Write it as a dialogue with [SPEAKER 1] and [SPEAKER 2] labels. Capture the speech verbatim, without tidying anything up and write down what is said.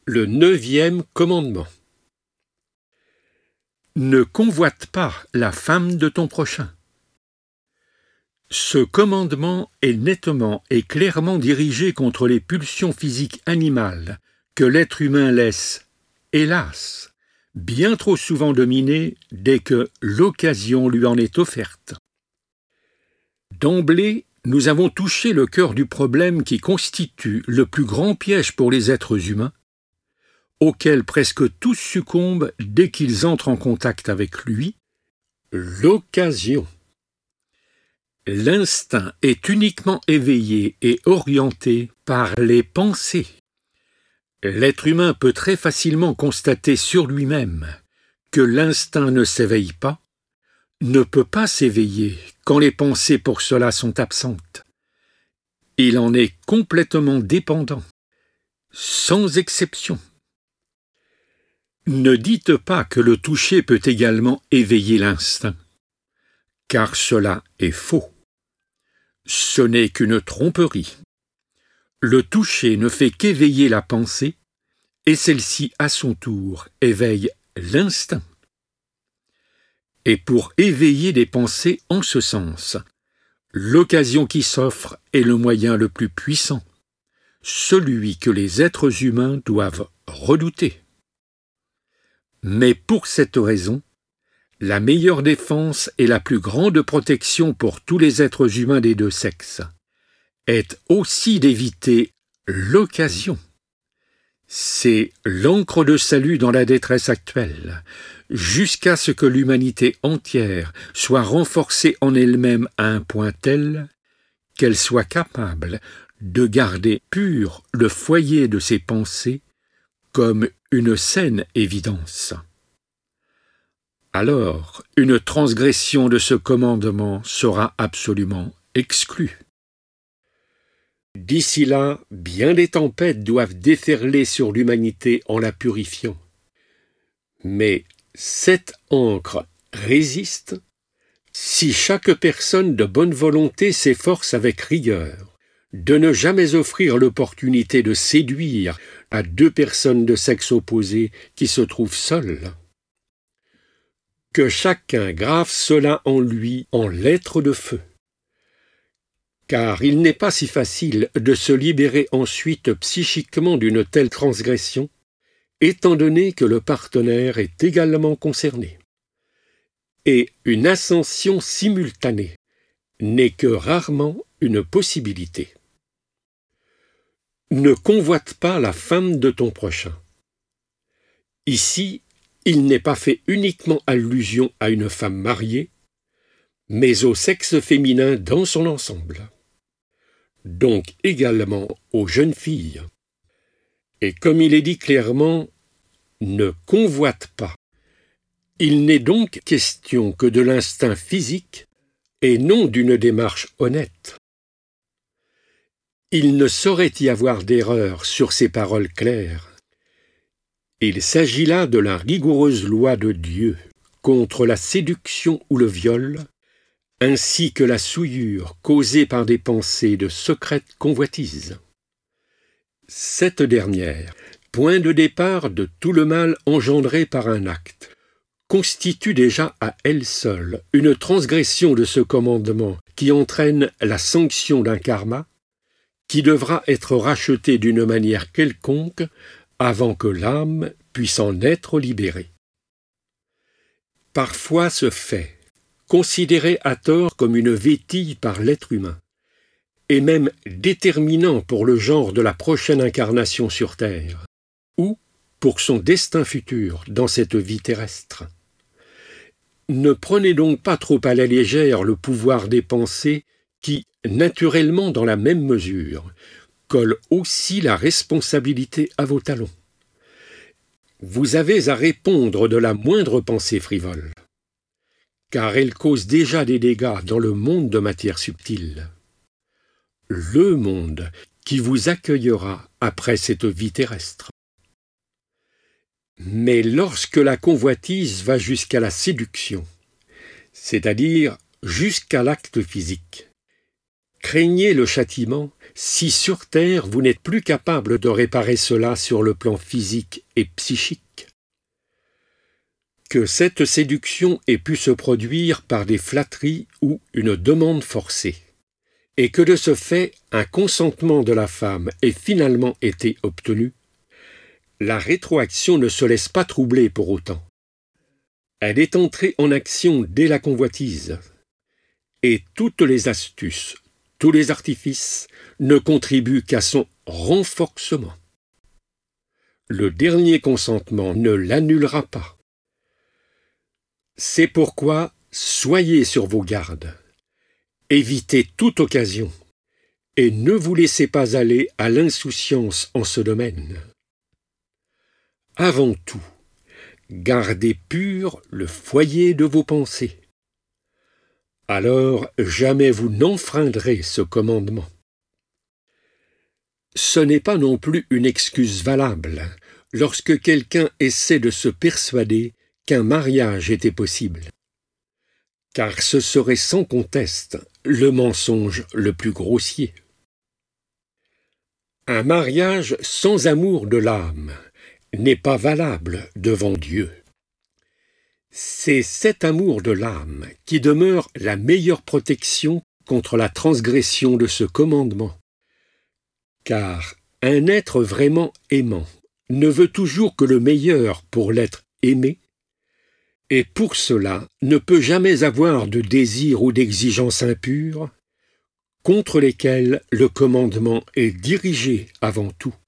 [SPEAKER 1] Le neuvième commandement. Ne convoite pas la femme de ton prochain. Ce commandement est nettement et clairement dirigé contre les pulsions physiques animales que l'être humain laisse, hélas, bien trop souvent dominer dès que l'occasion lui en est offerte. D'emblée, nous avons touché le cœur du problème qui constitue le plus grand piège pour les êtres humains, auquel presque tous succombent dès qu'ils entrent en contact avec lui, l'occasion. L'instinct est uniquement éveillé et orienté par les pensées. L'être humain peut très facilement constater sur lui-même que l'instinct ne s'éveille pas, ne peut pas s'éveiller quand les pensées pour cela sont absentes. Il en est complètement dépendant, sans exception. Ne dites pas que le toucher peut également éveiller l'instinct, car cela est faux. Ce n'est qu'une tromperie. Le toucher ne fait qu'éveiller la pensée, et celle-ci, à son tour, éveille l'instinct. Et pour éveiller des pensées en ce sens, l'occasion qui s'offre est le moyen le plus puissant, celui que les êtres humains doivent redouter. Mais pour cette raison, la meilleure défense et la plus grande protection pour tous les êtres humains des deux sexes est aussi d'éviter l'occasion. C'est l'encre de salut dans la détresse actuelle, jusqu'à ce que l'humanité entière soit renforcée en elle-même à un point tel qu'elle soit capable de garder pur le foyer de ses pensées comme une saine évidence. Alors, une transgression de ce commandement sera absolument exclue. D'ici là, bien des tempêtes doivent déferler sur l'humanité en la purifiant. Mais cette encre résiste si chaque personne de bonne volonté s'efforce avec rigueur de ne jamais offrir l'opportunité de séduire à deux personnes de sexe opposé qui se trouvent seules. Que chacun grave cela en lui en lettres de feu. Car il n'est pas si facile de se libérer ensuite psychiquement d'une telle transgression, étant donné que le partenaire est également concerné. Et une ascension simultanée n'est que rarement une possibilité. Ne convoite pas la femme de ton prochain. Ici, il n'est pas fait uniquement allusion à une femme mariée, mais au sexe féminin dans son ensemble. Donc également aux jeunes filles. Et comme il est dit clairement, ne convoite pas. Il n'est donc question que de l'instinct physique et non d'une démarche honnête. Il ne saurait y avoir d'erreur sur ces paroles claires. Il s'agit là de la rigoureuse loi de Dieu contre la séduction ou le viol, ainsi que la souillure causée par des pensées de secrète convoitise. Cette dernière, point de départ de tout le mal engendré par un acte, constitue déjà à elle seule une transgression de ce commandement qui entraîne la sanction d'un karma qui devra être racheté d'une manière quelconque avant que l'âme puisse en être libérée. Parfois ce fait, considéré à tort comme une vétille par l'être humain, et même déterminant pour le genre de la prochaine incarnation sur Terre, ou pour son destin futur dans cette vie terrestre. Ne prenez donc pas trop à la légère le pouvoir des pensées qui, naturellement dans la même mesure, collent aussi la responsabilité à vos talons. Vous avez à répondre de la moindre pensée frivole, car elle cause déjà des dégâts dans le monde de matière subtile. Le monde qui vous accueillera après cette vie terrestre. Mais lorsque la convoitise va jusqu'à la séduction, c'est-à-dire jusqu'à l'acte physique, craignez le châtiment si sur terre vous n'êtes plus capable de réparer cela sur le plan physique et psychique. Que cette séduction ait pu se produire par des flatteries ou une demande forcée, et que de ce fait un consentement de la femme ait finalement été obtenu, la rétroaction ne se laisse pas troubler pour autant. Elle est entrée en action dès la convoitise, et toutes les astuces, tous les artifices ne contribuent qu'à son renforcement. Le dernier consentement ne l'annulera pas. C'est pourquoi soyez sur vos gardes, évitez toute occasion, et ne vous laissez pas aller à l'insouciance en ce domaine. Avant tout, gardez pur le foyer de vos pensées. Alors jamais vous n'enfreindrez ce commandement. Ce n'est pas non plus une excuse valable lorsque quelqu'un essaie de se persuader qu'un mariage était possible, car ce serait sans conteste le mensonge le plus grossier. Un mariage sans amour de l'âme n'est pas valable devant Dieu. C'est cet amour de l'âme qui demeure la meilleure protection contre la transgression de ce commandement. Car un être vraiment aimant ne veut toujours que le meilleur pour l'être aimé, et pour cela ne peut jamais avoir de désirs ou d'exigences impures, contre lesquels le commandement est dirigé avant tout.